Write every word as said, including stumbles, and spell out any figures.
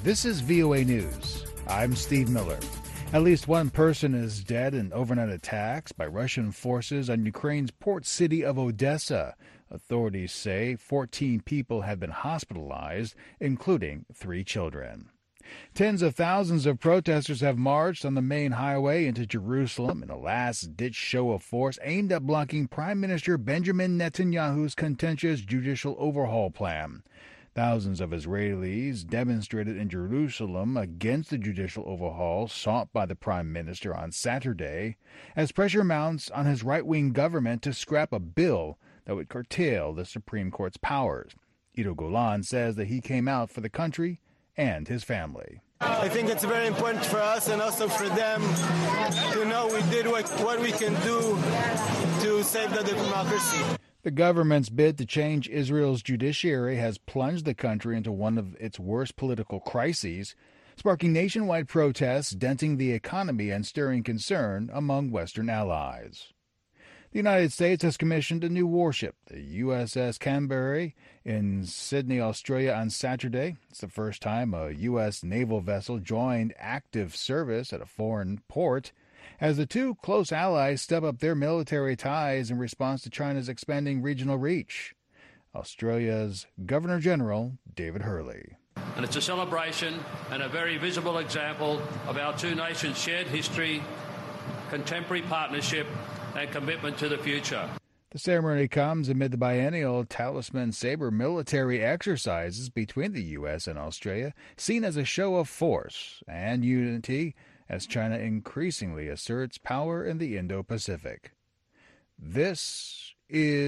This is V O A News. I'm Steve Miller. At least one person is dead in overnight attacks by Russian forces on Ukraine's port city of Odessa. Authorities say fourteen people have been hospitalized, including three children. Tens of thousands of protesters have marched on the main highway into Jerusalem in a last-ditch show of force aimed at blocking Prime Minister Benjamin Netanyahu's contentious judicial overhaul plan. Thousands of Israelis demonstrated in Jerusalem against the judicial overhaul sought by the Prime Minister on Saturday, as pressure mounts on his right-wing government to scrap a bill that would curtail the Supreme Court's powers. Ido Golan says that he came out for the country and his family. I think it's very important for us and also for them to know we did what, what we can do to save the democracy. The government's bid to change Israel's judiciary has plunged the country into one of its worst political crises, sparking nationwide protests, denting the economy, and stirring concern among Western allies. The United States has commissioned a new warship, the U S S Canberra, in Sydney, Australia on Saturday. It's the first time a U S naval vessel joined active service at a foreign port, as the two close allies step up their military ties in response to China's expanding regional reach. Australia's Governor-General, David Hurley. And it's a celebration and a very visible example of our two nations' shared history, contemporary partnership, and commitment to the future. The ceremony comes amid the biennial Talisman Sabre military exercises between the U S and Australia, seen as a show of force and unity as China increasingly asserts power in the Indo-Pacific. This is